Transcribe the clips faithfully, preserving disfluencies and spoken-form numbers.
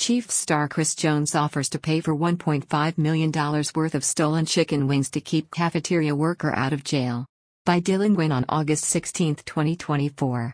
Chiefs star Chris Jones offers to pay for one point five million dollars worth of stolen chicken wings to keep cafeteria worker out of jail. By Dylan Wynn on August sixteenth, twenty twenty-four.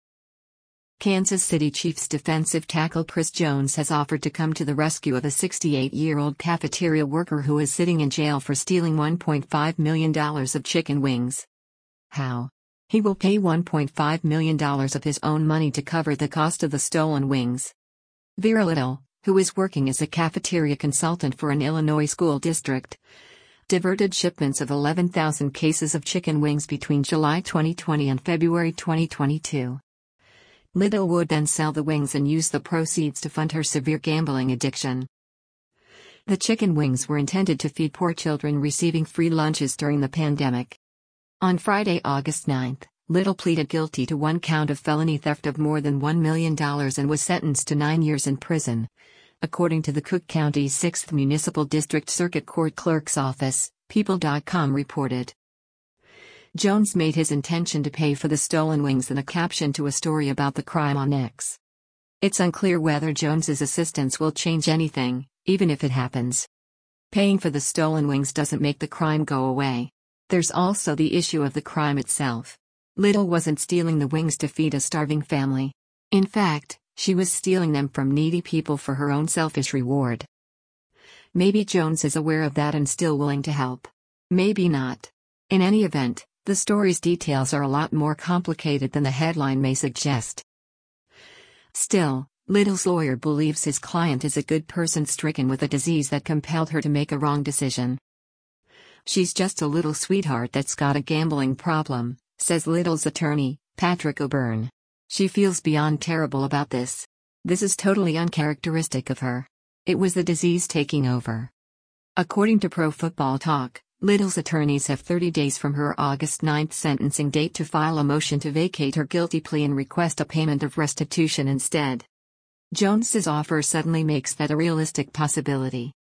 Kansas City Chiefs defensive tackle Chris Jones has offered to come to the rescue of a sixty-eight-year-old cafeteria worker who is sitting in jail for stealing one point five million dollars of chicken wings. How? He will pay one point five million dollars of his own money to cover the cost of the stolen wings. Vera Little, who is working as a cafeteria consultant for an Illinois school district, diverted shipments of eleven thousand cases of chicken wings between July twenty twenty and February twenty twenty-two. Little would then sell the wings and use the proceeds to fund her severe gambling addiction. The chicken wings were intended to feed poor children receiving free lunches during the pandemic. On Friday, August ninth, Little pleaded guilty to one count of felony theft of more than one million dollars and was sentenced to nine years in prison, according to the Cook County sixth Municipal District Circuit Court Clerk's Office, People dot com reported. Jones made his intention to pay for the stolen wings in a caption to a story about the crime on X. It's unclear whether Jones's assistance will change anything, even if it happens. Paying for the stolen wings doesn't make the crime go away. There's also the issue of the crime itself. Little wasn't stealing the wings to feed a starving family. In fact, she was stealing them from needy people for her own selfish reward. Maybe Jones is aware of that and still willing to help. Maybe not. In any event, the story's details are a lot more complicated than the headline may suggest. Still, Little's lawyer believes his client is a good person stricken with a disease that compelled her to make a wrong decision. She's just a little sweetheart that's got a gambling problem, says Little's attorney, Patrick O'Byrne. She feels beyond terrible about this. This is totally uncharacteristic of her. It was the disease taking over. According to Pro Football Talk, Little's attorneys have thirty days from her August ninth sentencing date to file a motion to vacate her guilty plea and request a payment of restitution instead. Jones's offer suddenly makes that a realistic possibility.